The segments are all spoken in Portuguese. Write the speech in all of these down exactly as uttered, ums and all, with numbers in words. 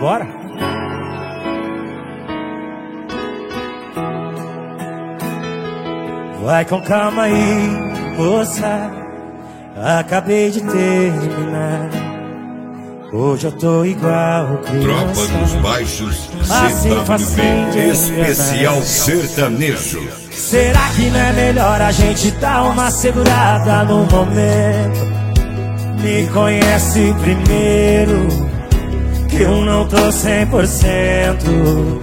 Bora? Vai com calma aí, moça, acabei de terminar. Hoje eu tô igual criança. Tropa dos Baixos, assim facinho de especial sertanejo. Será que não é melhor a gente dar uma segurada no momento? Me conhece primeiro, que eu não tô cem por cento.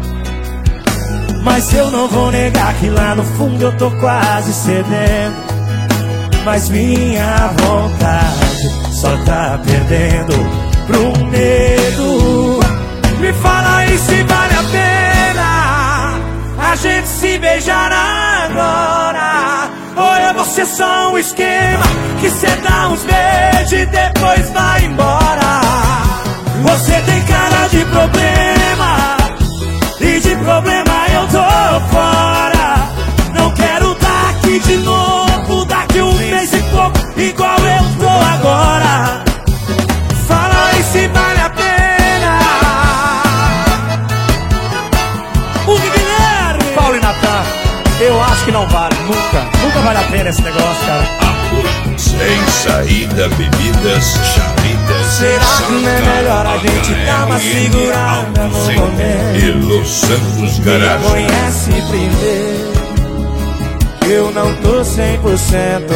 Mas eu não vou negar que lá no fundo eu tô quase cedendo. Mas minha vontade só tá perdendo pro medo. Me fala aí se vale a pena a gente se beijar agora, ou é você só um esquema que cê dá uns beijos e depois vai embora. Você tem cara de problema, e de problema eu tô fora. Não quero dar aqui de novo, daqui um mês e pouco, igual eu tô agora. Fala aí se vale a pena. O Guilherme, Paulo e Natan, eu acho que não vale, nunca, nunca vale a pena esse negócio, cara. Sem saída, bebidas, chavidas. Será que não é melhor a gente dar uma segurada no momento? E Los Santos Garagem. Me conhece primeiro, eu não tô cem por cento.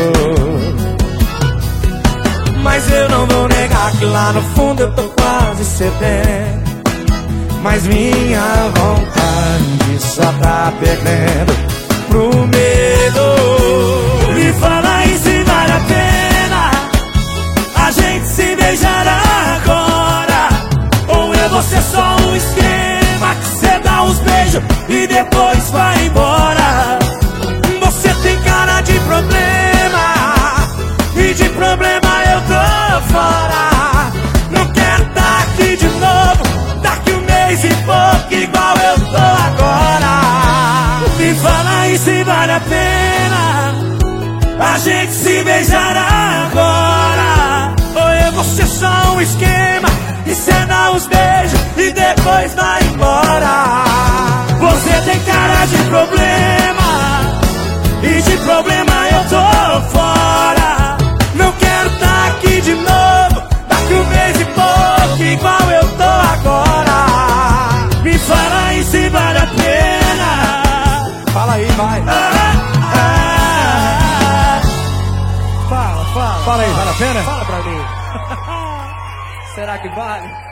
Mas eu não vou negar que lá no fundo eu tô quase cedendo. Mas minha vontade só tá perdendo pro medo. Me fala aí se vale a pena a gente se beijar agora, ou é você só um esquema que cê dá uns beijos e depois vai embora. Você tem cara de problema, e de problema eu tô fora. Não quero tá aqui de novo, daqui um mês e pouco, igual eu tô agora. Me fala aí se vale a pena a gente se beijar agora, ou é você só um esquema e cê dá uns beijos e depois vai embora. Você tem cara de problema, e de problema eu tô fora. Não quero tá aqui de novo, daqui um mês e pouco, igual eu tô agora. Me fala aí se vale a pena. Fala aí, vai. Ah, ah, fala, fala. Fala aí, vale a pena? Fala pra mim. Será que vale?